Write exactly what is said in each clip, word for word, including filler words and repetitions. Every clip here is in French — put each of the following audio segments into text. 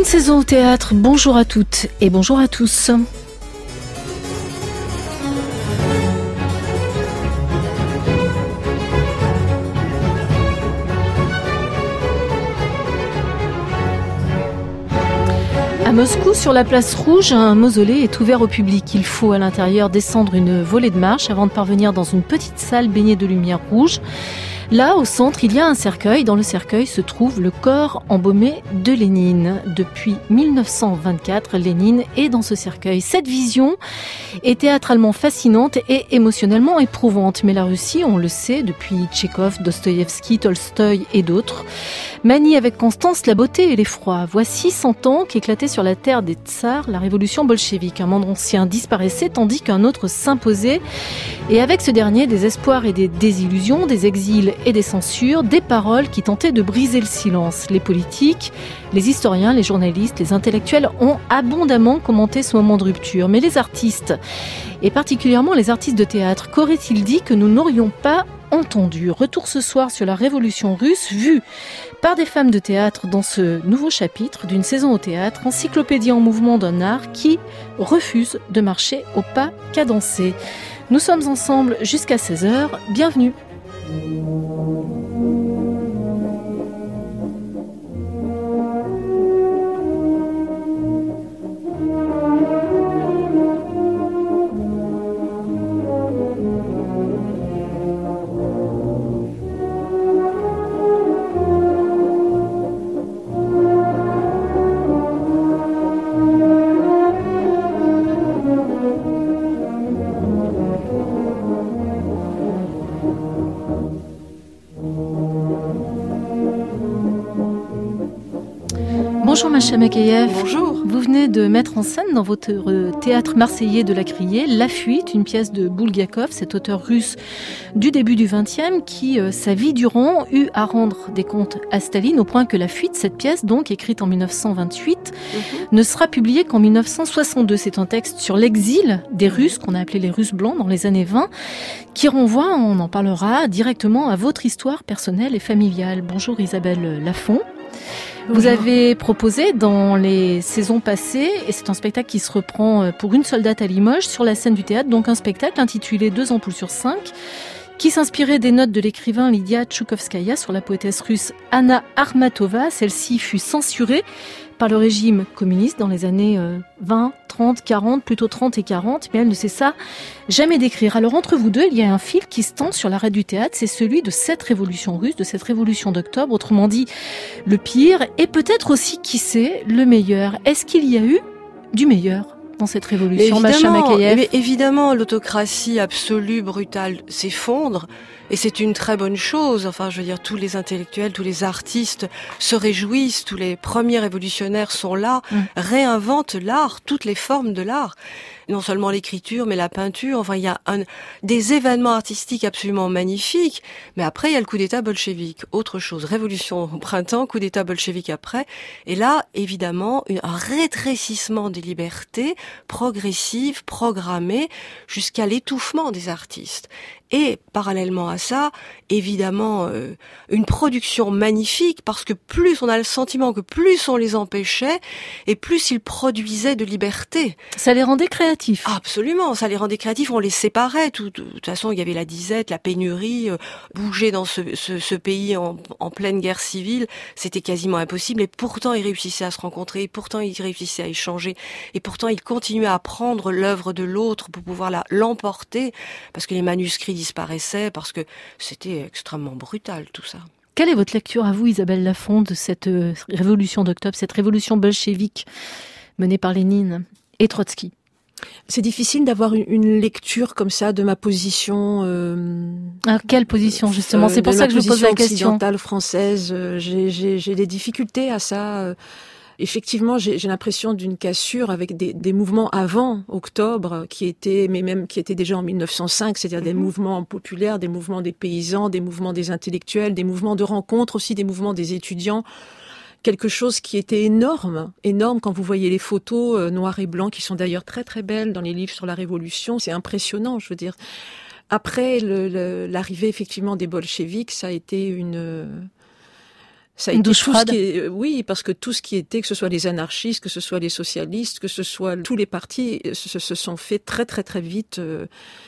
Une saison au théâtre, bonjour à toutes et bonjour à tous. À Moscou, sur la place Rouge, un mausolée est ouvert au public. Il faut à l'intérieur descendre une volée de marche avant de parvenir dans une petite salle baignée de lumière rouge. Là, au centre, il y a un cercueil. Dans le cercueil se trouve le corps embaumé de Lénine. Depuis mille neuf cent vingt-quatre, Lénine est dans ce cercueil. Cette vision est théâtralement fascinante et émotionnellement éprouvante. Mais la Russie, on le sait, depuis Tchekhov, Dostoïevski, Tolstoï et d'autres, manie avec constance la beauté et l'effroi. Voici cent ans qu'éclatait sur la terre des tsars la révolution bolchevique. Un monde ancien disparaissait tandis qu'un autre s'imposait. Et avec ce dernier, des espoirs et des désillusions, des exils et des censures, des paroles qui tentaient de briser le silence. Les politiques, les historiens, les journalistes, les intellectuels ont abondamment commenté ce moment de rupture. Mais les artistes, et particulièrement les artistes de théâtre, qu'auraient-ils dit que nous n'aurions pas entendu? Retour ce soir sur la révolution russe, vue par des femmes de théâtre dans ce nouveau chapitre d'une saison au théâtre, encyclopédie en mouvement d'un art qui refuse de marcher au pas cadencé. Nous sommes ensemble jusqu'à seize heures. Bienvenue. Bonjour Masha Makayev. Bonjour. Vous venez de mettre en scène dans votre théâtre marseillais de la Criée La Fuite, une pièce de Boulgakov, cet auteur russe du début du vingtième qui, euh, sa vie durant, eut à rendre des comptes à Staline au point que La Fuite, cette pièce donc écrite en mille neuf cent vingt-huit, mm-hmm. ne sera publiée qu'en mille neuf cent soixante-deux. C'est un texte sur l'exil des Russes, qu'on a appelé les Russes blancs dans les années vingt, qui renvoie, on en parlera, directement à votre histoire personnelle et familiale. Bonjour Isabelle Lafont. Vous avez proposé dans les saisons passées, et c'est un spectacle qui se reprend pour une seule date à Limoges, sur la scène du théâtre, donc un spectacle intitulé Deux ampoules sur cinq, qui s'inspirait des notes de l'écrivain Lydia Tchoukovskaya sur la poétesse russe Anna Akhmatova. Celle-ci fut censurée par le régime communiste dans les années vingt, trente, quarante, plutôt trente et quarante, mais elle ne cessa jamais d'écrire. Alors entre vous deux, il y a un fil qui se tend sur l'arrêt du théâtre, c'est celui de cette révolution russe, de cette révolution d'octobre, autrement dit le pire, et peut-être aussi, qui sait, le meilleur. Est-ce qu'il y a eu du meilleur dans cette révolution, Masha Makayev? Mais évidemment, l'autocratie absolue, brutale, s'effondre. Et c'est une très bonne chose. Enfin, je veux dire, tous les intellectuels, tous les artistes se réjouissent, tous les premiers révolutionnaires sont là, mmh. réinventent l'art, toutes les formes de l'art. Non seulement l'écriture, mais la peinture. Enfin, il y a un, des événements artistiques absolument magnifiques. Mais après, il y a le coup d'État bolchevique. Autre chose. Révolution au printemps, coup d'État bolchevique après. Et là, évidemment, un rétrécissement des libertés progressives, programmées, jusqu'à l'étouffement des artistes. Et parallèlement à ça, évidemment, euh, une production magnifique, parce que plus on a le sentiment que plus on les empêchait, et plus ils produisaient de liberté. Ça les rendait créatifs. Absolument, ça les rendait créatifs, on les séparait. Tout, de toute façon, il y avait la disette, la pénurie, euh, bouger dans ce, ce, ce pays en, en pleine guerre civile, c'était quasiment impossible. Et pourtant, ils réussissaient à se rencontrer, et pourtant, ils réussissaient à échanger, et pourtant, ils continuaient à prendre l'œuvre de l'autre pour pouvoir la, l'emporter, parce que les manuscrits disparaissaient, parce que c'était extrêmement brutal tout ça. Quelle est votre lecture à vous, Isabelle Lafont, de cette euh, révolution d'octobre, cette révolution bolchevique menée par Lénine et Trotsky? C'est difficile d'avoir une, une lecture comme ça de ma position. Euh, Alors, quelle position justement? C'est pour ça que je vous pose la question. Occidentale française, euh, j'ai, j'ai, j'ai des difficultés à ça. Euh, Effectivement, j'ai, j'ai l'impression d'une cassure avec des, des mouvements avant octobre qui étaient, mais même qui étaient déjà en mille neuf cent cinq, c'est-à-dire mmh. des mouvements populaires, des mouvements des paysans, des mouvements des intellectuels, des mouvements de rencontres aussi, des mouvements des étudiants. Quelque chose qui était énorme, énorme quand vous voyez les photos euh, noires et blancs qui sont d'ailleurs très très belles dans les livres sur la Révolution. C'est impressionnant, je veux dire. Après le, le, l'arrivée effectivement des bolcheviks, ça a été une Ça a Une été douche tout froide. ce qui est, oui, parce que tout ce qui était, que ce soit les anarchistes, que ce soit les socialistes, que ce soit tous les partis, se, se sont fait très très très vite euh,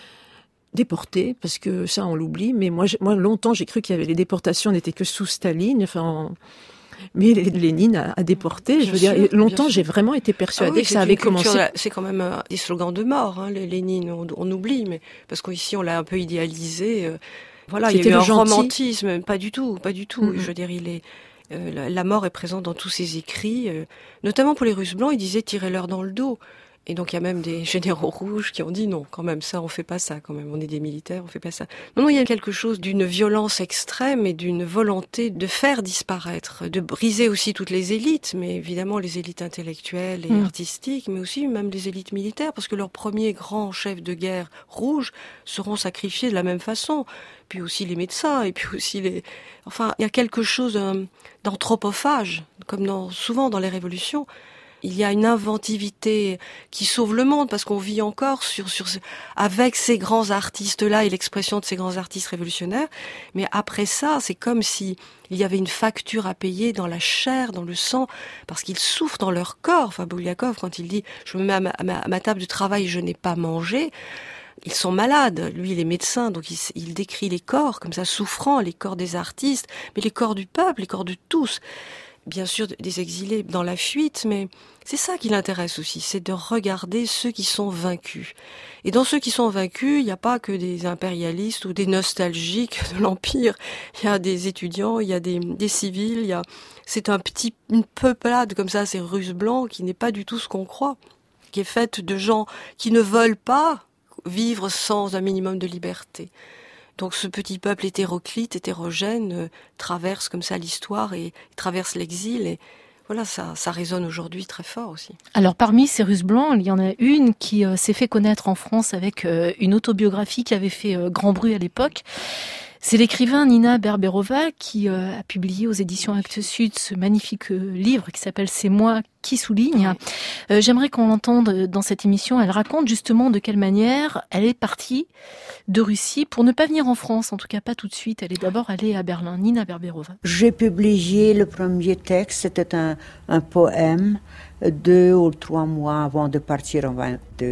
déportés, parce que ça on l'oublie. Mais moi, moi longtemps j'ai cru qu'il y avait les déportations n'étaient que sous Staline. Enfin, on... mais Lénine a, a déporté. Bien je veux dire, sûr, longtemps bien j'ai sûr. vraiment été persuadée Ah oui, que ça avait culture, commencé. c'est quand même euh, des slogans de mort, hein, les Lénine, on, on oublie, mais parce qu'ici on l'a un peu idéalisé. Euh, voilà, il y a eu un gentil. romantisme, pas du tout, pas du tout. Mm-hmm. Je veux dire, il est euh, la, la mort est présente dans tous ses écrits, euh, notamment pour les Russes blancs. Il disait tirez-leur dans le dos. Et donc il y a même des généraux rouges qui ont dit non, quand même ça, on fait pas ça, quand même, on est des militaires, on fait pas ça. Non, non, il y a quelque chose d'une violence extrême et d'une volonté de faire disparaître, de briser aussi toutes les élites, mais évidemment les élites intellectuelles et mmh. artistiques, mais aussi même les élites militaires, parce que leurs premiers grands chefs de guerre rouges seront sacrifiés de la même façon. Puis aussi les médecins, et puis aussi les... Enfin, il y a quelque chose d'anthropophage, comme dans, souvent dans les révolutions. Il y a une inventivité qui sauve le monde parce qu'on vit encore sur, sur, avec ces grands artistes-là et l'expression de ces grands artistes révolutionnaires. Mais après ça, c'est comme si il y avait une facture à payer dans la chair, dans le sang, parce qu'ils souffrent dans leur corps. Enfin, Bulgakov, quand il dit « je me mets à ma, à ma, à ma table de travail et je n'ai pas mangé », ils sont malades. Lui, il est médecin, donc il, il décrit les corps comme ça, souffrants, les corps des artistes, mais les corps du peuple, les corps de tous. Bien sûr, des exilés dans la fuite, mais c'est ça qui l'intéresse aussi, c'est de regarder ceux qui sont vaincus. Et dans ceux qui sont vaincus, il n'y a pas que des impérialistes ou des nostalgiques de l'Empire. Il y a des étudiants, il y a des, des civils, il y a, c'est un petit, une peuplade comme ça, ces Russes blancs, qui n'est pas du tout ce qu'on croit, qui est faite de gens qui ne veulent pas vivre sans un minimum de liberté. Donc ce petit peuple hétéroclite, hétérogène, euh, traverse comme ça l'histoire et traverse l'exil. Et voilà, ça, ça résonne aujourd'hui très fort aussi. Alors parmi ces Russes blancs, il y en a une qui euh, s'est fait connaître en France avec euh, une autobiographie qui avait fait euh, grand bruit à l'époque. C'est l'écrivain Nina Berberova qui euh, a publié aux éditions Actes Sud ce magnifique euh, livre qui s'appelle « C'est moi qui souligne ». Euh, j'aimerais qu'on l'entende dans cette émission. Elle raconte justement de quelle manière elle est partie de Russie pour ne pas venir en France, en tout cas pas tout de suite. Elle est d'abord allée à Berlin. Nina Berberova. J'ai publié le premier texte, c'était un, un poème, deux ou trois mois avant de partir en vingt-deux.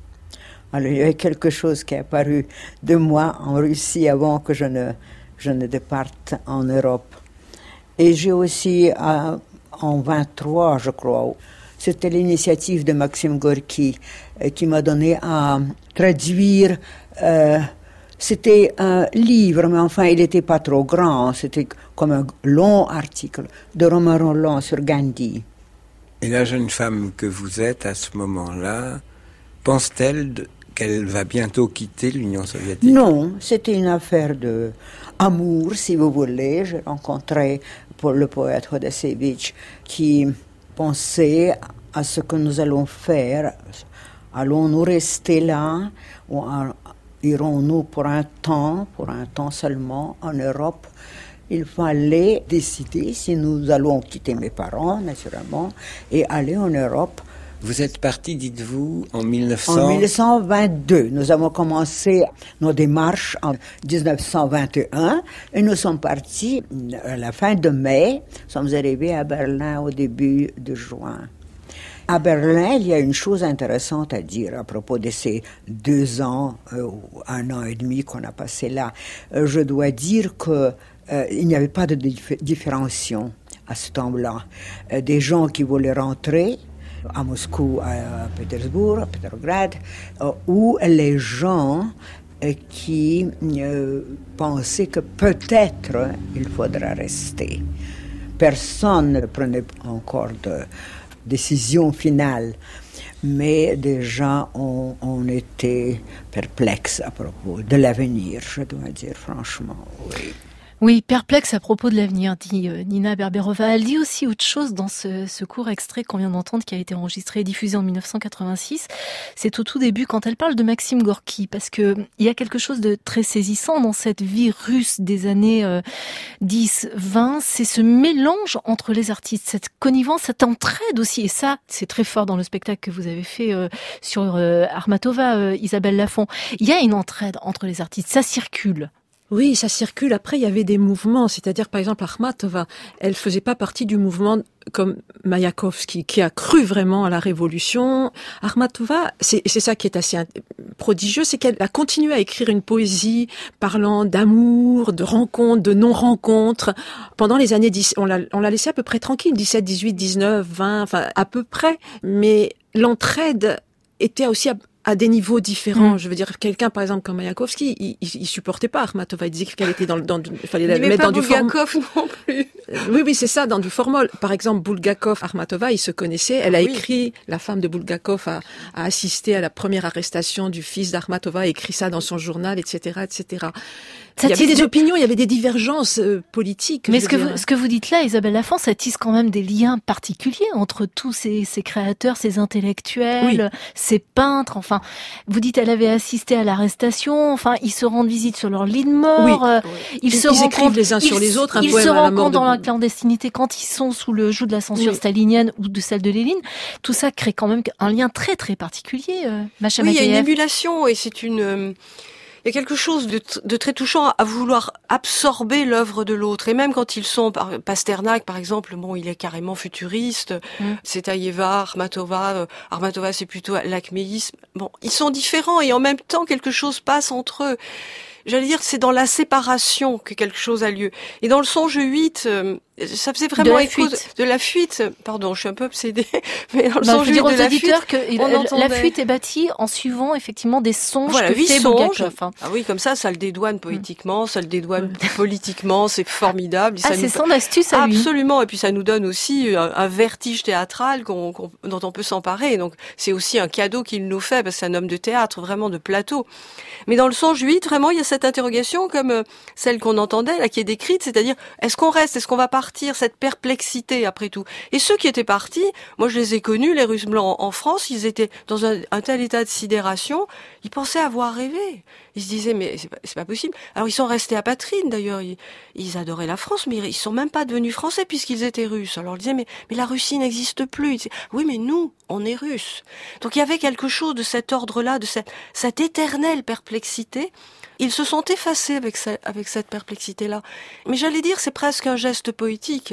Alors, il y avait quelque chose qui est apparu de moi en Russie avant que je ne, je ne départe en Europe. Et j'ai aussi, euh, en vingt-trois, je crois, c'était l'initiative de Maxime Gorky euh, qui m'a donné à traduire. Euh, c'était un livre, mais enfin, il n'était pas trop grand. C'était comme un long article de Romain Rolland sur Gandhi. Et la jeune femme que vous êtes à ce moment-là, pense-t-elle de qu'elle va bientôt quitter l'Union soviétique? Non, c'était une affaire d'amour, si vous voulez. J'ai rencontré pour le poète Hodasevich qui pensait à ce que nous allons faire. Allons-nous rester là ou irons-nous pour un temps, pour un temps seulement, en Europe? Il fallait décider si nous allons quitter mes parents, naturellement, et aller en Europe. Vous êtes parti, dites-vous, en mille neuf cents... En mille neuf cent vingt-deux. Nous avons commencé nos démarches en dix-neuf cent vingt et un et nous sommes partis à la fin de mai. Nous sommes arrivés à Berlin au début de juin. À Berlin, il y a une chose intéressante à dire à propos de ces deux ans, euh, ou un an et demi qu'on a passé là. Euh, je dois dire que euh, il n'y avait pas de dif- différenciation à ce temps-là. Euh, des gens qui voulaient rentrer à Moscou, à Pétersbourg, à Petrograd, euh, où les gens euh, qui euh, pensaient que peut-être euh, il faudra rester. Personne ne prenait encore de décision finale, mais déjà on, on était perplexe à propos de l'avenir, je dois dire franchement, oui. Oui, perplexe à propos de l'avenir, dit euh, Nina Berberova. Elle dit aussi autre chose dans ce, ce court extrait qu'on vient d'entendre, qui a été enregistré et diffusé en mille neuf cent quatre-vingt-six. C'est au tout début, quand elle parle de Maxime Gorky, parce que il y a quelque chose de très saisissant dans cette vie russe des années euh, dix, vingt. C'est ce mélange entre les artistes, cette connivence, cette entraide aussi. Et ça, c'est très fort dans le spectacle que vous avez fait euh, sur euh, Armatova, euh, Isabelle Lafont. Il y a une entraide entre les artistes, ça circule. Oui, ça circule. Après, il y avait des mouvements. C'est-à-dire, par exemple, Akhmatova, elle faisait pas partie du mouvement comme Mayakovsky, qui a cru vraiment à la révolution. Akhmatova, c'est, c'est ça qui est assez prodigieux, c'est qu'elle a continué à écrire une poésie parlant d'amour, de rencontres, de non-rencontres. Pendant les années dix, on l'a, on l'a laissé à peu près tranquille, dix-sept, dix-huit, dix-neuf, vingt, enfin, à peu près. Mais l'entraide était aussi à, à des niveaux différents. Mmh. Je veux dire, quelqu'un, par exemple, comme Mayakovsky, il, il, il supportait pas Akhmatova. Il disait qu'elle était dans, dans, il fallait la mettre dans du formol. non plus. Oui, oui, c'est ça, dans du formol. Par exemple, Bulgakov, Akhmatova, ils se connaissaient. Elle a oui. écrit, la femme de Bulgakov a, a assisté à la première arrestation du fils d'Akhmatova, a écrit ça dans son journal, et cetera, et cetera. Ça il y avait des de... opinions, il y avait des divergences euh, politiques. Mais ce que, vous, ce que vous dites là, Isabelle Lafont, ça tisse quand même des liens particuliers entre tous ces, ces créateurs, ces intellectuels, oui. ces peintres. Enfin, vous dites elle avait assisté à l'arrestation. Enfin, ils se rendent visite sur leur lit de mort. Oui. Euh, ils, ils se ils écrivent les uns ils, sur les autres. Un ils poème se à la rencontrent mort dans de... la clandestinité quand ils sont sous le joug de la censure oui. stalinienne ou de celle de Lénine. Tout ça crée quand même un lien très très particulier. Euh, Macha oui, il y a une Makeyev. émulation et c'est une. Euh... Il y a quelque chose de, de très touchant à vouloir absorber l'œuvre de l'autre. Et même quand ils sont, par, Pasternak, par exemple, bon, il est carrément futuriste. Mm. C'est Taïeva, Akhmatova. Euh, Akhmatova, c'est plutôt l'acméisme. Bon, ils sont différents et en même temps, quelque chose passe entre eux. J'allais dire, c'est dans la séparation que quelque chose a lieu. Et dans le songe huit, euh, ça faisait vraiment écho de, de la fuite. Pardon, je suis un peu obsédée. Mais dans le bah, songe huit de la fuite, que la fuite est bâtie en suivant effectivement des songes voilà, que fait Bulgakov. Hein. Ah oui, comme ça, ça le dédouane poétiquement, mmh. ça le dédouane politiquement, c'est formidable. Ah, ça c'est nous... son astuce à lui. Absolument. Et puis ça nous donne aussi un, un vertige théâtral qu'on, qu'on, dont on peut s'emparer. Donc c'est aussi un cadeau qu'il nous fait parce que c'est un homme de théâtre, vraiment de plateau. Mais dans le songe huit, vraiment, il y a cette interrogation comme euh, celle qu'on entendait, là, qui est décrite, c'est-à-dire, est-ce qu'on reste, est-ce qu'on va partir, cette perplexité, après tout. Et ceux qui étaient partis, moi je les ai connus, les Russes blancs en France, ils étaient dans un, un tel état de sidération, ils pensaient avoir rêvé. Ils se disaient, mais c'est pas, c'est pas possible. Alors ils sont restés apatrides, d'ailleurs, ils, ils adoraient la France, mais ils sont même pas devenus français puisqu'ils étaient russes. Alors ils disaient, mais, mais la Russie n'existe plus. Ils disaient, oui, mais nous, on est russes. Donc il y avait quelque chose de cet ordre-là, de cette, cette éternelle perplexité. Ils se sont effacés avec, ce, avec cette perplexité-là. Mais j'allais dire, c'est presque un geste poétique.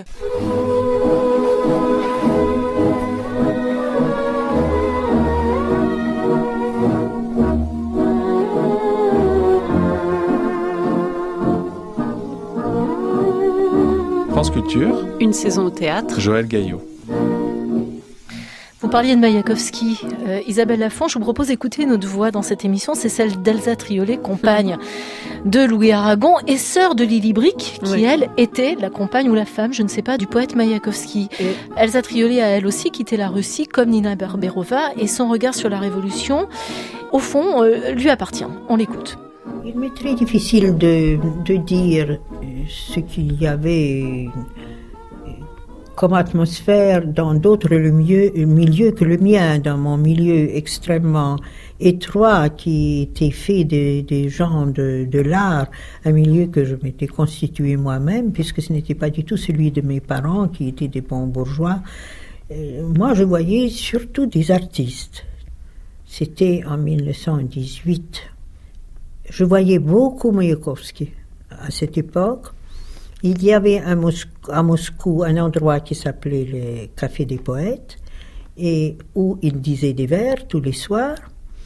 France Culture, une saison au théâtre. Joël Gaillot. Vous parliez de Mayakovsky. Euh, Isabelle Lafont, je vous propose d'écouter une autre voix dans cette émission. C'est celle d'Elsa Triolet, compagne de Louis Aragon et sœur de Lily Brick, qui, oui. elle, était la compagne ou la femme, je ne sais pas, du poète Mayakovsky. Et... Elsa Triolet a, elle aussi, quitté la Russie, comme Nina Berberova, et son regard sur la Révolution, au fond, euh, lui appartient. On l'écoute. Il m'est très difficile de, de dire ce qu'il y avait comme atmosphère dans d'autres milieux, milieux que le mien, dans mon milieu extrêmement étroit qui était fait des, des gens de, de l'art, un milieu que je m'étais constitué moi-même, puisque ce n'était pas du tout celui de mes parents qui étaient des bons bourgeois. Euh, moi, je voyais surtout des artistes. C'était en mille neuf cent dix-huit. Je voyais beaucoup Mayakovsky à cette époque. Il y avait à Moscou, à Moscou un endroit qui s'appelait le Café des Poètes, et où il disait des vers tous les soirs.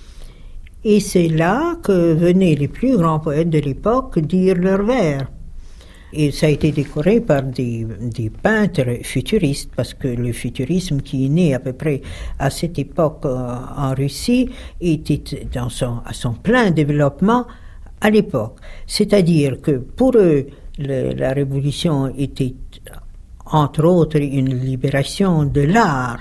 Et c'est là que venaient les plus grands poètes de l'époque dire leurs vers. Et ça a été décoré par des, des peintres futuristes, parce que le futurisme qui est né à peu près à cette époque euh, en Russie était dans son, à son plein développement à l'époque. C'est-à-dire que pour eux, le, la révolution était entre autres une libération de l'art,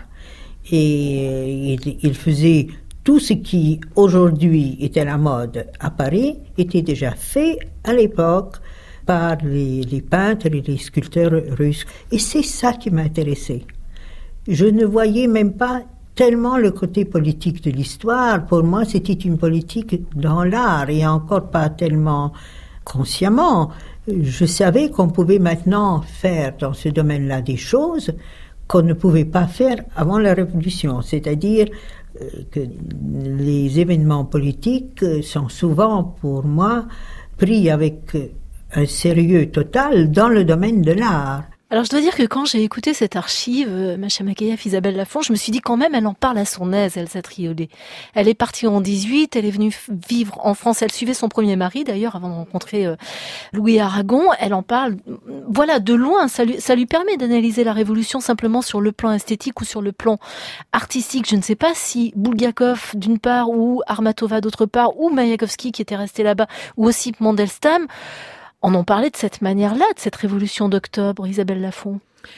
et ils il faisaient tout ce qui aujourd'hui était à la mode à Paris était déjà fait à l'époque par les, les peintres et les sculpteurs russes. Et c'est ça qui m'intéressait. Je ne voyais même pas tellement le côté politique de l'histoire. Pour moi, c'était une politique dans l'art, et encore pas tellement consciemment. Je savais qu'on pouvait maintenant faire dans ce domaine-là des choses qu'on ne pouvait pas faire avant la Révolution. C'est-à-dire que les événements politiques sont souvent, pour moi, pris avec un sérieux total dans le domaine de l'art. Alors je dois dire que quand j'ai écouté cette archive, euh, Masha Makayaf, Isabelle Lafont, je me suis dit quand même, elle en parle à son aise, Elsa Triolet. Elle est partie en dix-huit, elle est venue vivre en France, elle suivait son premier mari d'ailleurs avant de rencontrer euh, Louis Aragon. Elle en parle, voilà, de loin, ça lui, ça lui permet d'analyser la Révolution simplement sur le plan esthétique ou sur le plan artistique. Je ne sais pas si Bulgakov d'une part ou Armatova d'autre part ou Mayakovsky qui était resté là-bas ou aussi Mandelstam, on en parlait de cette manière-là, de cette révolution d'octobre, Isabelle Lafont.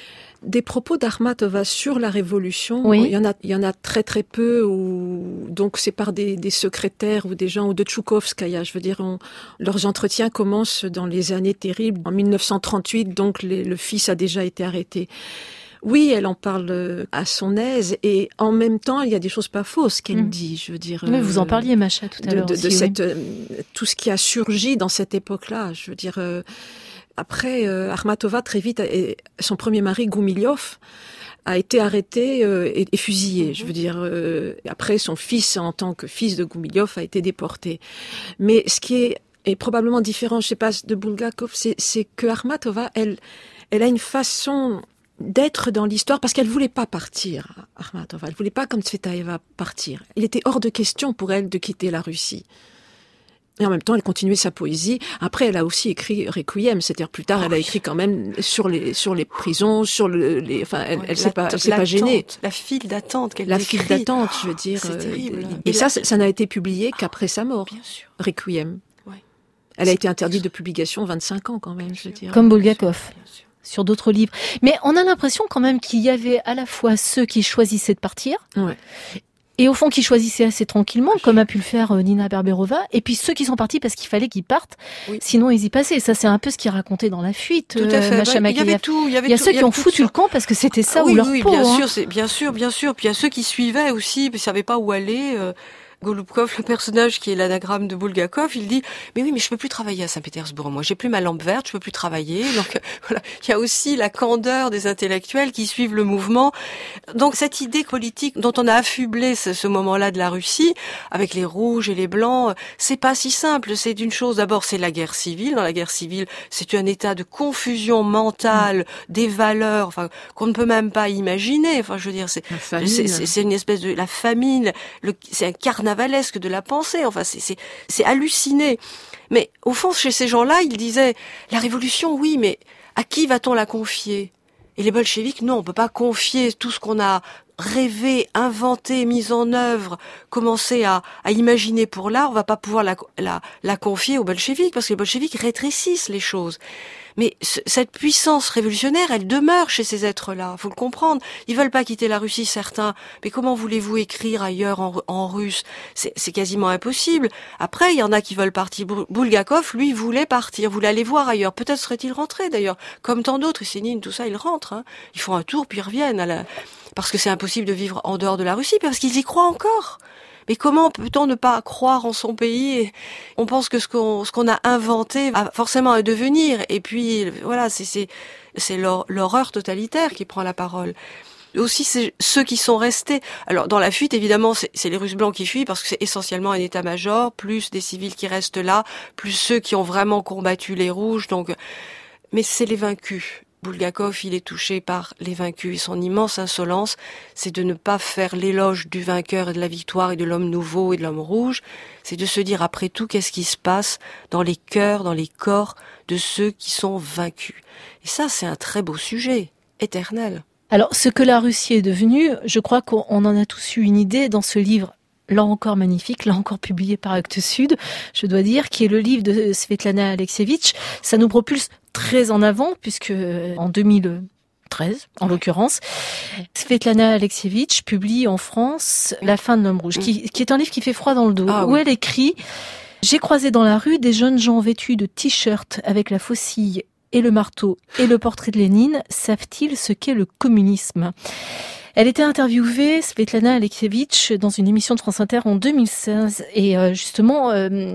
Des propos d'Armatova sur la Révolution, oui. il y en a, il y en a très très peu, ou donc c'est par des, des secrétaires ou des gens, ou de Tchoukovskaya. Je veux dire, on, leurs entretiens commencent dans les années terribles. En mille neuf cent trente-huit, donc les, le fils a déjà été arrêté. Oui, elle en parle à son aise, et en même temps, il y a des choses pas fausses qu'elle mmh. dit. Je veux dire. Mais vous en parliez, Masha, tout à de, l'heure de, aussi. De oui. cette, euh, tout ce qui a surgi dans cette époque-là. Je veux dire. Euh, après, euh, Armatova très vite, et son premier mari Goumilyov a été arrêté euh, et, et fusillé. Mmh. Je veux dire. Euh, après, son fils, en tant que fils de Goumilyov, a été déporté. Mais ce qui est, est probablement différent, je sais pas, de Bulgakov, c'est, c'est que Armatova, elle, elle a une façon d'être dans l'histoire, parce qu'elle voulait pas partir, Armatova. Elle voulait pas, comme Tsvetaeva, partir. Il était hors de question pour elle de quitter la Russie. Et en même temps, elle continuait sa poésie. Après, elle a aussi écrit Requiem, c'est-à-dire plus tard, oh, elle a écrit quand même sur les sur les prisons, sur le, les. Enfin, elle, ouais, elle s'est pas, elle s'est pas gênée. La file d'attente qu'elle La décrit. file d'attente, je veux dire. C'est euh, terrible. Et, et ça, la... ça n'a été publié qu'après sa mort. Bien sûr. Requiem. Ouais. Elle a été interdite de publication vingt-cinq ans quand même, je veux dire. Comme Bulgakov. Bien sûr. Sur d'autres livres. Mais on a l'impression quand même qu'il y avait à la fois ceux qui choisissaient de partir, ouais. et au fond qui choisissaient assez tranquillement, comme a pu le faire Nina Berberova, et puis ceux qui sont partis parce qu'il fallait qu'ils partent, oui. sinon ils y passaient. Ça, c'est un peu ce qui est raconté dans La Fuite. Tout à fait. Masha bah, il y avait tout. Il y, avait il y a tout, ceux il y qui ont tout foutu ça. le camp parce que c'était ça ah, ou oui, leur oui, peau. bien hein. sûr, c'est bien sûr, bien sûr. Puis il y a ceux qui suivaient aussi, mais ils savaient pas où aller. Euh... Golubkov, le personnage qui est l'anagramme de Bulgakov, il dit « Mais oui, mais je peux plus travailler à Saint-Pétersbourg, moi. J'ai plus ma lampe verte, je peux plus travailler. » Donc voilà, il y a aussi la candeur des intellectuels qui suivent le mouvement. Donc cette idée politique dont on a affublé ce, ce moment-là de la Russie, avec les rouges et les blancs, c'est pas si simple. C'est d'une chose, d'abord, c'est la guerre civile. Dans la guerre civile, c'est un état de confusion mentale mmh. des valeurs, enfin qu'on ne peut même pas imaginer. Enfin, je veux dire, c'est c'est, c'est, c'est une espèce de la famine. Le, c'est un carnaval valesque de la pensée, enfin c'est, c'est, c'est halluciné. Mais au fond, chez ces gens-là, ils disaient, la révolution, oui, mais à qui va-t-on la confier ? Et les bolcheviks, non, on peut pas confier tout ce qu'on a rêvé, inventé, mis en œuvre, commencé à, à imaginer pour l'art, on va pas pouvoir la, la, la confier aux bolcheviks, parce que les bolcheviks rétrécissent les choses. Mais ce, cette puissance révolutionnaire, elle demeure chez ces êtres-là. Faut le comprendre. Ils veulent pas quitter la Russie, certains. Mais comment voulez-vous écrire ailleurs en, en russe ? C'est, c'est quasiment impossible. Après, il y en a qui veulent partir. Bulgakov, lui, voulait partir, voulait aller voir ailleurs. Peut-être serait-il rentré, d'ailleurs. Comme tant d'autres, Sénine, tout ça, ils rentrent. Hein. Ils font un tour, puis ils reviennent. À la... Parce que c'est impossible de vivre en dehors de la Russie, parce qu'ils y croient encore. Mais comment peut-on ne pas croire en son pays ? Et on pense que ce qu'on, ce qu'on a inventé a forcément un devenir. Et puis, voilà, c'est, c'est, c'est l'horreur totalitaire qui prend la parole. Aussi, c'est ceux qui sont restés. Alors, dans La Fuite, évidemment, c'est, c'est les Russes blancs qui fuient parce que c'est essentiellement un état-major, plus des civils qui restent là, plus ceux qui ont vraiment combattu les Rouges. Donc, mais c'est les vaincus. Bulgakov, il est touché par les vaincus. Et son immense insolence, c'est de ne pas faire l'éloge du vainqueur et de la victoire et de l'homme nouveau et de l'homme rouge. C'est de se dire, après tout, qu'est-ce qui se passe dans les cœurs, dans les corps de ceux qui sont vaincus. Et ça, c'est un très beau sujet, éternel. Alors, ce que la Russie est devenue, je crois qu'on en a tous eu une idée dans ce livre, là encore magnifique, là encore publié par Actes Sud, je dois dire, qui est le livre de Svetlana Alexievitch. Ça nous propulse très en avant, puisque en deux mille treize, en l'occurrence, Svetlana Alexievitch publie en France La fin de l'homme rouge, qui, qui est un livre qui fait froid dans le dos, ah, où oui. elle écrit « J'ai croisé dans la rue des jeunes gens vêtus de t-shirts avec la faucille et le marteau et le portrait de Lénine. Savent-ils ce qu'est le communisme ?» Elle était interviewée, Svetlana Alexievitch, dans une émission de France Inter en deux mille seize. Et euh, justement, euh,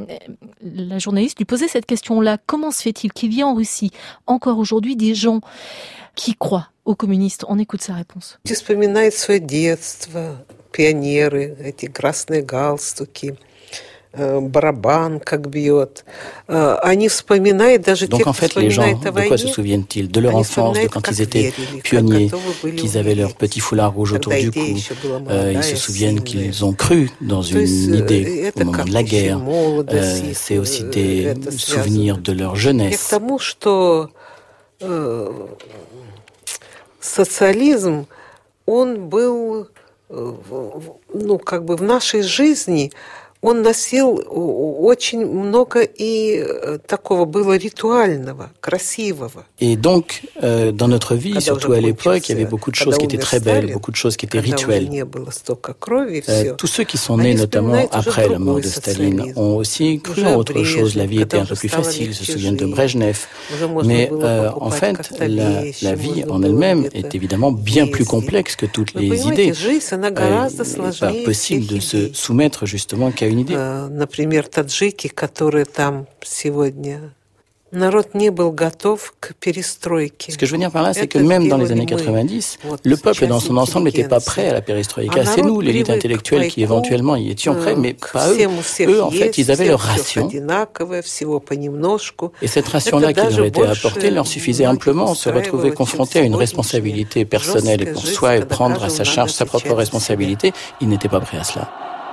la journaliste lui posait cette question-là. Comment se fait-il qu'il y ait en Russie encore aujourd'hui des gens qui croient aux communistes ? On écoute sa réponse. Вспоминает свое детство, пионеры, эти красные галстуки, барабан как бьет. Они вспоминают даже Donc en fait, les gens, de quoi se souviennent-ils? De leur enfance, de quand ils étaient pionniers, qu'ils avaient leur petit foulard rouge autour du cou. Euh, ils se souviennent qu'ils ont cru dans une idée au moment de la guerre. Euh, c'est aussi des souvenirs de leur jeunesse. Социализм, он был, ну, как бы в нашей жизни, он носил очень много и такого было ритуального, красивого. Et donc, euh, dans notre vie, surtout à l'époque, il y avait beaucoup de choses qui étaient très belles, beaucoup de choses qui étaient rituelles. Euh, tous ceux qui sont nés, notamment après la mort de Staline, ont aussi cru en autre chose. La vie était un peu plus facile, se souviennent de Brejnev. Mais euh, en fait, la, la vie en elle-même est évidemment bien plus complexe que toutes les idées. Euh, il n'est pas possible de se soumettre justement qu'à une idée. Например, таджики, которые там сегодня. Народ не был готов к перестройке. Ce que je veux dire par là, c'est que même dans les années quatre-vingt-dix, le peuple dans son ensemble n'était pas prêt à la perestroïka. C'est nous, l'élite intellectuelle, qui éventuellement y étions prêts, mais pas eux. Eux, en fait, ils avaient leur ration. Et cette ration-là qui leur était apportée leur suffisait amplement. Se retrouver confronté à une responsabilité personnelle pour soi et prendre à sa charge sa propre responsabilité, ils n'étaient pas prêts à cela.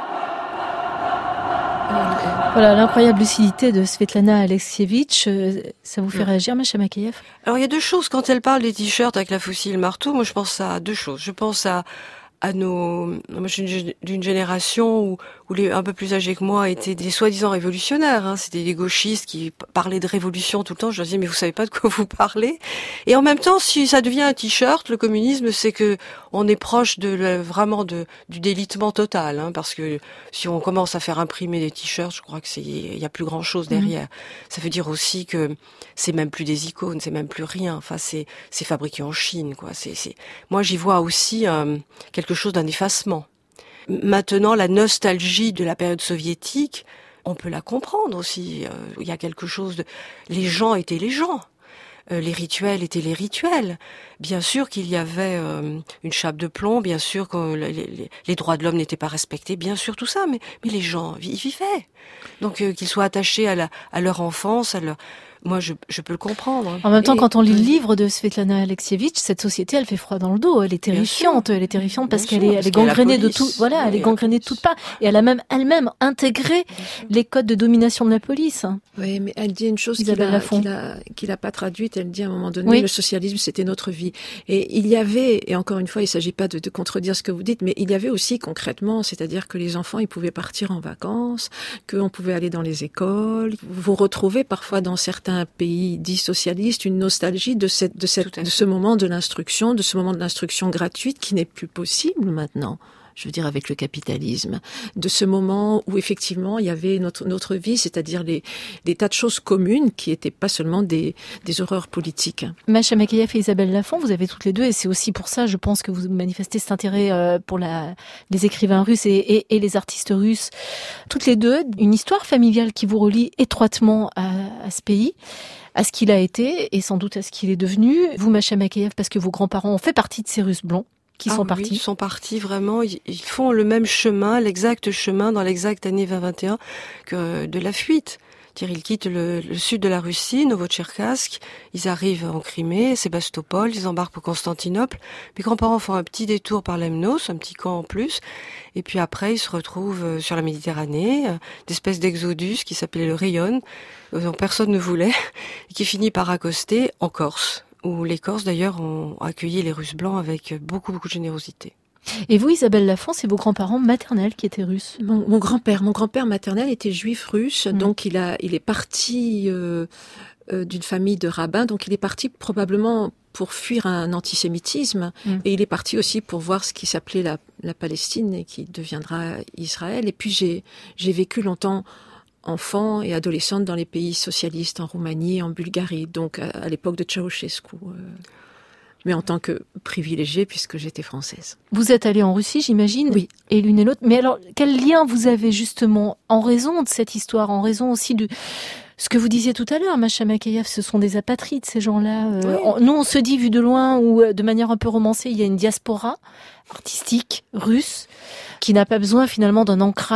Voilà, l'incroyable lucidité de Svetlana Alexievitch, ça vous fait réagir, Masha Makeyev? Alors il y a deux choses, quand elle parle des t-shirts avec la faucille et le marteau, moi je pense à deux choses. Je pense à à nos, moi je suis d'une génération où, où les un peu plus âgés que moi étaient des soi-disant révolutionnaires, hein. C'était des gauchistes qui parlaient de révolution tout le temps. Je leur disais mais vous savez pas de quoi vous parlez. Et en même temps, si ça devient un t-shirt, le communisme, c'est que on est proche de le, vraiment de du délitement total, hein, parce que si on commence à faire imprimer des t-shirts, je crois que c'est il y a plus grand chose derrière. Mmh. Ça veut dire aussi que c'est même plus des icônes, c'est même plus rien. Enfin c'est c'est fabriqué en Chine, quoi. C'est c'est moi j'y vois aussi euh, quelque chose d'un effacement. Maintenant, la nostalgie de la période soviétique, on peut la comprendre aussi. Euh, il y a quelque chose de... Les gens étaient les gens. Euh, les rituels étaient les rituels. Bien sûr qu'il y avait euh, une chape de plomb, bien sûr que les, les, les droits de l'homme n'étaient pas respectés, bien sûr tout ça, mais, mais les gens y vivaient. Donc euh, qu'ils soient attachés à, la, à leur enfance, à leur... Moi, je, je peux le comprendre. En même temps, et, quand on lit le livre de Svetlana Alexievitch, cette société, elle fait froid dans le dos. Elle est terrifiante. Elle est terrifiante parce qu'elle est, elle est gangrénée de tout. Voilà, oui, elle est gangrénée de toutes parts. Et elle a même elle-même intégré les codes de domination de la police. Oui, mais elle dit une chose qu'il a, qu'il a, qu'il a pas traduite. Elle dit à un moment donné, oui. Le socialisme, c'était notre vie. Et il y avait, et encore une fois, il s'agit pas de, de contredire ce que vous dites, mais il y avait aussi concrètement, c'est-à-dire que les enfants, ils pouvaient partir en vacances, qu'on pouvait aller dans les écoles. Vous retrouvez parfois dans certains un pays dit socialiste, une nostalgie de cette, de cette, de ce moment de l'instruction, de ce moment de l'instruction gratuite qui n'est plus possible maintenant. Je veux dire, avec le capitalisme, de ce moment où effectivement il y avait notre notre vie, c'est-à-dire les des tas de choses communes qui étaient pas seulement des des horreurs politiques. Masha Makeyev et Isabelle Lafont, vous avez toutes les deux, et c'est aussi pour ça, je pense, que vous manifestez cet intérêt euh, pour la les écrivains russes et, et, et les artistes russes. Toutes les deux, une histoire familiale qui vous relie étroitement à, à ce pays, à ce qu'il a été et sans doute à ce qu'il est devenu. Vous, Masha Makeyev, parce que vos grands-parents ont fait partie de ces Russes blancs. Qui ah sont oui, partis. Ils sont partis vraiment, ils, ils font le même chemin, l'exact chemin dans l'exacte année vingt vingt et un que de la fuite. C'est-à-dire, ils quittent le, le sud de la Russie, Novotcherkassk, ils arrivent en Crimée, Sébastopol, ils embarquent pour Constantinople. Mes grands-parents font un petit détour par Lemnos, un petit camp en plus, et puis après ils se retrouvent sur la Méditerranée, d'espèce d'exodus qui s'appelait le Rayon, dont personne ne voulait, et qui finit par accoster en Corse, où les Corses d'ailleurs ont accueilli les Russes blancs avec beaucoup beaucoup de générosité. Et vous, Isabelle Lafont, c'est vos grands-parents maternels qui étaient russes? Mon, mon grand-père, mon grand-père maternel était juif russe, mmh. donc il a, il est parti euh, euh, d'une famille de rabbins, donc il est parti probablement pour fuir un antisémitisme, mmh. et il est parti aussi pour voir ce qui s'appelait la, la Palestine et qui deviendra Israël. Et puis j'ai, j'ai vécu longtemps enfant et adolescente dans les pays socialistes, en Roumanie, en Bulgarie, donc à, à l'époque de Ceausescu. Euh, mais en tant que privilégiée, puisque j'étais française. Vous êtes allée en Russie, j'imagine? Oui. Et l'une et l'autre. Mais alors, quel lien vous avez justement, en raison de cette histoire, en raison aussi de ce que vous disiez tout à l'heure, Masha Makeyev, ce sont des apatrides, ces gens-là. Euh, oui. on, nous, on se dit, vu de loin, ou de manière un peu romancée, il y a une diaspora artistique russe qui n'a pas besoin finalement d'un ancrage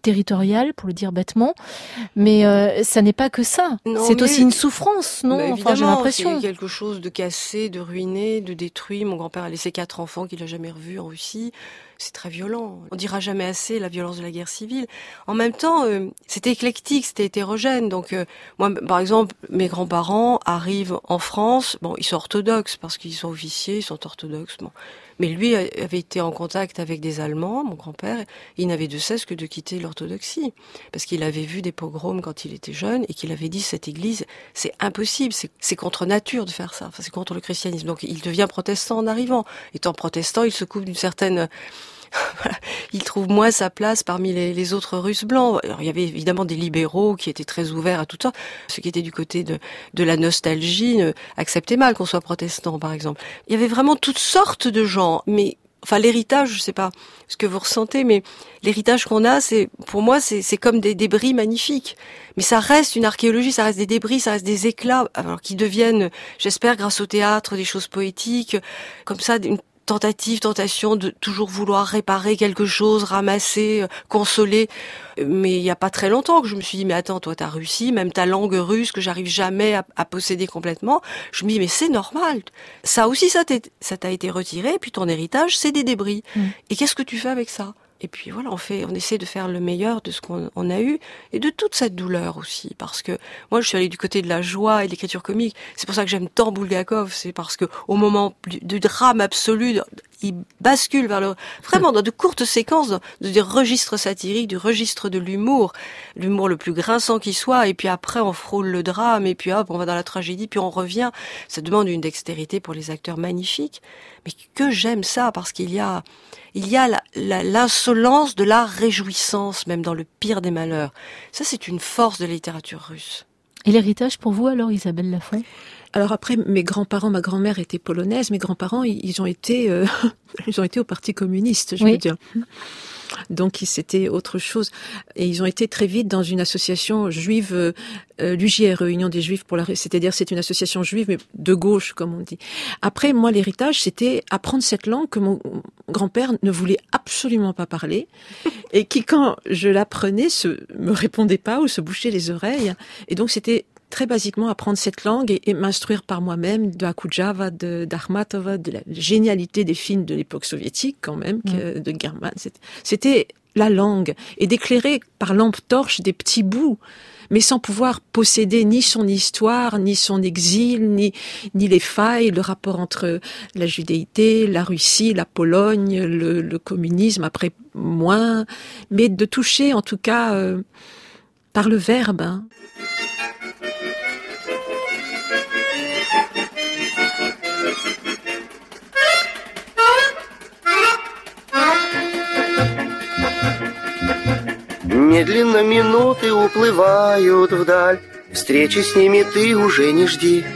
territorial, pour le dire bêtement. Mais euh, ça n'est pas que ça. Non, c'est aussi une souffrance, non? Bah, enfin, j'ai l'impression. C'est quelque chose de cassé, de ruiné, de détruit. Mon grand-père a laissé quatre enfants qu'il n'a jamais revus en Russie. C'est très violent. On dira jamais assez la violence de la guerre civile. En même temps, euh, c'était éclectique, c'était hétérogène. Donc, euh, moi, par exemple, mes grands-parents arrivent en France. Bon, ils sont orthodoxes parce qu'ils sont officiers, ils sont orthodoxes. Bon. Mais lui avait été en contact avec des Allemands, mon grand-père, et il n'avait de cesse que de quitter l'orthodoxie. Parce qu'il avait vu des pogroms quand il était jeune et qu'il avait dit, cette église, c'est impossible, c'est, c'est contre nature de faire ça. Enfin, c'est contre le christianisme. Donc, il devient protestant en arrivant. Étant protestant, il se coupe d'une certaine... Voilà. Il trouve moins sa place parmi les, les autres Russes blancs. Alors, il y avait évidemment des libéraux qui étaient très ouverts à tout ça. Ceux qui étaient du côté de, de la nostalgie euh, acceptaient mal qu'on soit protestant, par exemple. Il y avait vraiment toutes sortes de gens. Mais enfin, l'héritage, je sais pas ce que vous ressentez, mais l'héritage qu'on a, c'est pour moi, c'est, c'est comme des débris magnifiques. Mais ça reste une archéologie, ça reste des débris, ça reste des éclats, alors qui deviennent, j'espère, grâce au théâtre, des choses poétiques, comme ça, une tentative, tentation de toujours vouloir réparer quelque chose, ramasser, consoler. Mais il y a pas très longtemps que je me suis dit, mais attends, toi t'as réussi, même ta langue russe que j'arrive jamais à, à posséder complètement. Je me dis, mais c'est normal. Ça aussi, ça, ça t'a été retiré, puis ton héritage, c'est des débris. Mmh. Et qu'est-ce que tu fais avec ça ? Et puis voilà, on fait, on essaie de faire le meilleur de ce qu'on on a eu et de toute cette douleur aussi, parce que moi je suis allée du côté de la joie et de l'écriture comique. C'est pour ça que j'aime tant Bulgakov, c'est parce que au moment du drame absolu, il bascule vers le vraiment dans de courtes séquences de, de des registres satiriques, du registre de l'humour, l'humour le plus grinçant qui soit. Et puis après on frôle le drame et puis hop on va dans la tragédie, puis on revient. Ça demande une dextérité pour les acteurs magnifiques, mais que j'aime ça parce qu'il y a Il y a la, la, l'insolence de la réjouissance, même dans le pire des malheurs. Ça, c'est une force de la littérature russe. Et l'héritage pour vous, alors, Isabelle Lafont ? Alors après, mes grands-parents, ma grand-mère était polonaise. Mes grands-parents, ils ont été, euh, ils ont été au Parti communiste, je oui. veux dire. Donc c'était autre chose. Et ils ont été très vite dans une association juive, euh, l'U J R E, Union des Juifs pour la... C'est-à-dire c'est une association juive, mais de gauche, comme on dit. Après, moi, l'héritage, c'était apprendre cette langue que mon grand-père ne voulait absolument pas parler. Et qui, quand je l'apprenais, se, me répondait pas ou se bouchait les oreilles. Et donc c'était très basiquement apprendre cette langue et, et m'instruire par moi-même de Akudjava, de d'Akhmatova, de la génialité des films de l'époque soviétique quand même, que, mmh. de German. C'était, c'était la langue et d'éclairer par lampe torche des petits bouts, mais sans pouvoir posséder ni son histoire, ni son exil, ni ni les failles, le rapport entre la judéité, la Russie, la Pologne, le, le communisme, après moins, mais de toucher en tout cas euh, par le verbe. Hein. Медленно минуты уплывают вдаль, встречи с ними ты уже не жди.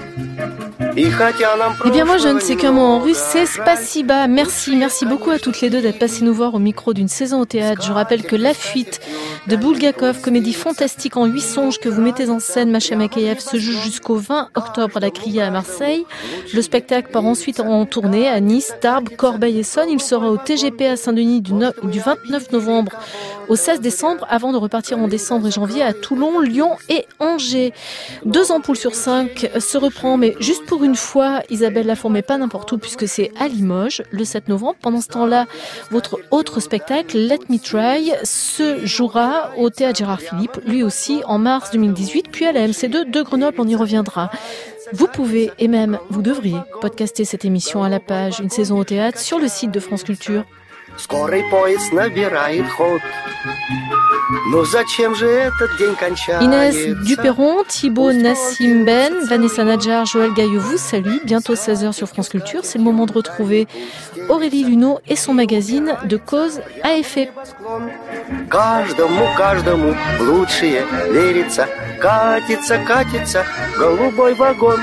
Eh bien moi je ne sais qu'un mot en russe, c'est spasiba. Merci, merci beaucoup à toutes les deux d'être passées nous voir au micro d'une saison au théâtre. Je rappelle que La Fuite de Bulgakov, comédie fantastique en huit songes que vous mettez en scène, Macha Makeyev, se joue jusqu'au vingt octobre à la Cria à Marseille. Le spectacle part ensuite en tournée à Nice, Tarbes, Corbeil-Essonnes. Il sera au T G P à Saint-Denis du, no- du vingt-neuf novembre au seize décembre, avant de repartir en décembre et janvier à Toulon, Lyon et Angers. Deux ampoules sur cinq se reprend, mais juste pour une fois, Isabelle Lafont, mais pas n'importe où, puisque c'est à Limoges, le sept novembre. Pendant ce temps-là, votre autre spectacle, Let Me Try, se jouera au Théâtre Gérard Philippe, lui aussi en mars deux mille dix-huit, puis à la M C deux de Grenoble, on y reviendra. Vous pouvez, et même vous devriez, podcaster cette émission à la page Une saison au théâtre sur le site de France Culture. Скорый поезд набирает ход. Но зачем же этот день кончается? Inès Duperron, Thibaut Nassim Ben, Vanessa Nadjar, Joël Gaillot vous salue. Bientôt seize heures sur France Culture. C'est le moment de retrouver Aurélie Luneau et son magazine De cause à effet. Каждому, каждому лучшее верится. Катится, катится голубой вагон.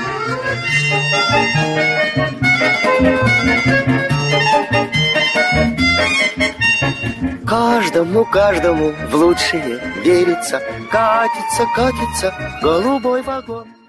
Каждому, каждому в лучшее верится. Катится, катится голубой вагон.